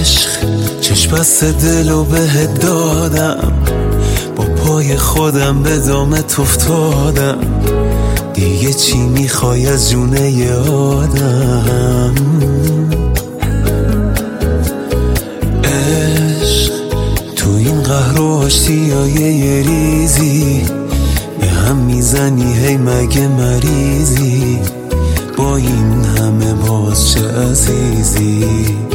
عشق چشم بسته دلو بهت دادم، با پای خودم به دامت افتادم، دیگه چی میخوای از جونه ی آدم؟ عشق تو این قهر و آشتیای یه ریزی به هم میزنی، هی مگه مریضی؟ با این همه باز چه عزیزی؟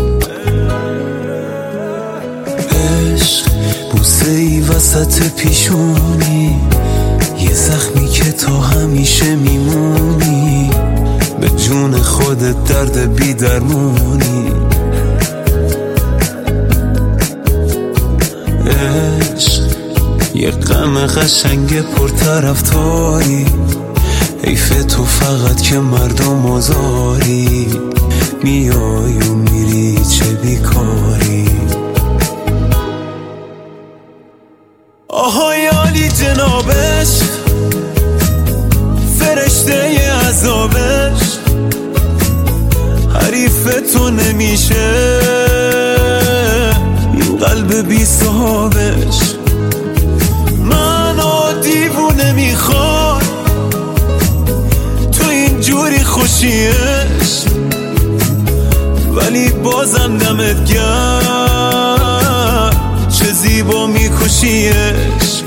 عشق بوسه ای وسط پیشونی، یه زخمی که تو همیشه میمونی، به جون خودت درد بی درمونی. عشق یه غم قشنگ پرطرفداری، حیف تو فقط که مردم آزاری، میای و میری چه بیکاری. آهای عالی جنابش، فرشته ی عذابش، حریف تو نمیشه این قلب بی صاحبش. منو دیوونه میخواد تو اینجوری خوشیش، ولی بازم دمت گرم چه زیبا میکشیش.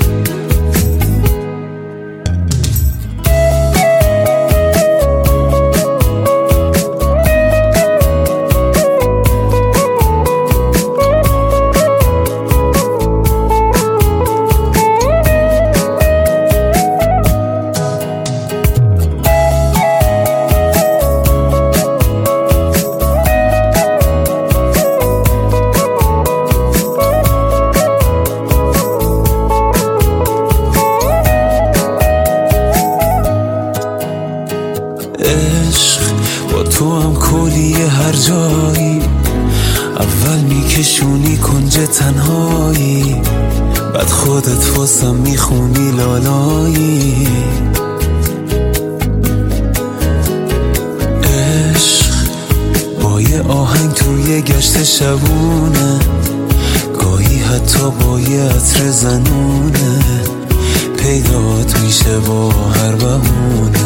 عشق با تو هم کلیه هر جایی، اول میکشونی کنج تنهایی، بعد خودت واسم میخونی لالایی. عشق با یه آهنگ توی گشت شبونه، گاهی حتی با یه عطر زنونه، پیدات میشه با هر بهونه.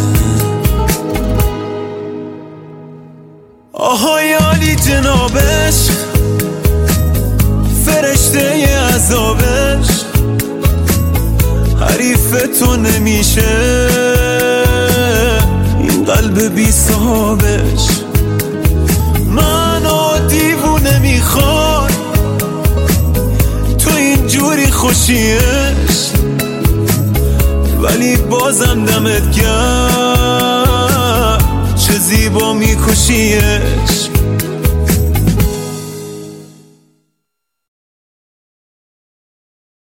آهای عالی جنابش، فرشته ی عذابش، حریف تو نمیشه این قلب بی صاحبش. منو دیوونه میخواد تو اینجوری خوشیش، ولی بازم دمت گرم چه زیبا میکشیش.